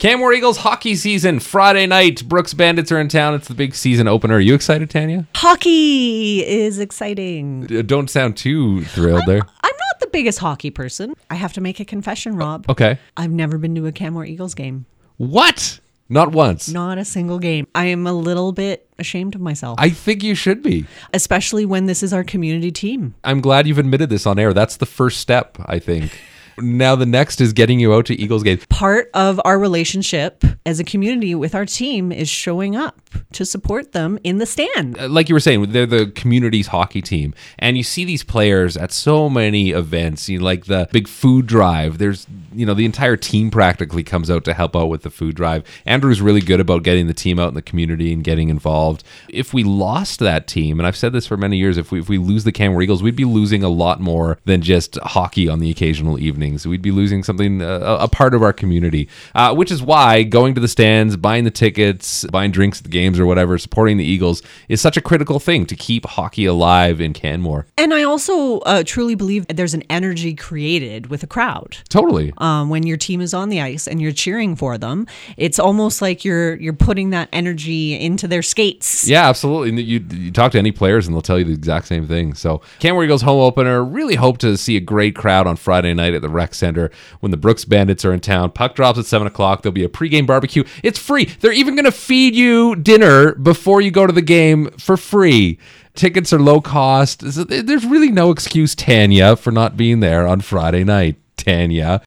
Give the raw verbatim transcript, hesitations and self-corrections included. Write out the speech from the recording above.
Canmore Eagles hockey season, Friday night. Brooks Bandits are in town. It's the big season opener. Are you excited, Tanya? Hockey is exciting. Don't sound too thrilled there. I'm not the biggest hockey person. I have to make a confession, Rob. Okay. I've never been to a Canmore Eagles game. What? Not once. Not a single game. I am a little bit ashamed of myself. I think you should be. Especially when this is our community team. I'm glad you've admitted this on air. That's the first step, I think. Now the next is getting you out to Eagles games. Part of our relationship as a community with our team is showing up to support them in the stand. Like you were saying, they're the community's hockey team. And you see these players at so many events, you know, like the big food drive. There's, you know, the entire team practically comes out to help out with the food drive. Andrew's really good about getting the team out in the community and getting involved. If we lost that team, and I've said this for many years, if we, if we lose the Canmore Eagles, we'd be losing a lot more than just hockey on the occasional evening. We'd be losing something, uh, a part of our community, uh, which is why going to the stands, buying the tickets, buying drinks at the games or whatever, supporting the Eagles is such a critical thing to keep hockey alive in Canmore. And I also uh, truly believe there's an energy created with a crowd. Totally. Um, when your team is on the ice and you're cheering for them, it's almost like you're you're putting that energy into their skates. Yeah, absolutely. You, you talk to any players and they'll tell you the exact same thing. So Canmore Eagles home opener, really hope to see a great crowd on Friday night at the Rec Center when the Brooks Bandits are in town. Puck drops at seven o'clock. There'll be a pregame barbecue. It's free. They're even going to feed you dinner before you go to the game for free. Tickets are low cost. There's really no excuse, Tanya, for not being there on Friday night. Tanya.